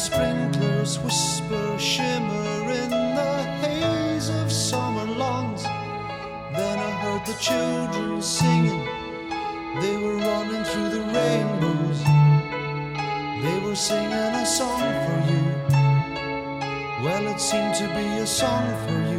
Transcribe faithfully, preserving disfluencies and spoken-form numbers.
sprinklers whisper, shimmer in the haze of summer lawns. Then I heard the children singing, they were running through the rainbows. They were singing a song for you. Well, it seemed to be a song for you.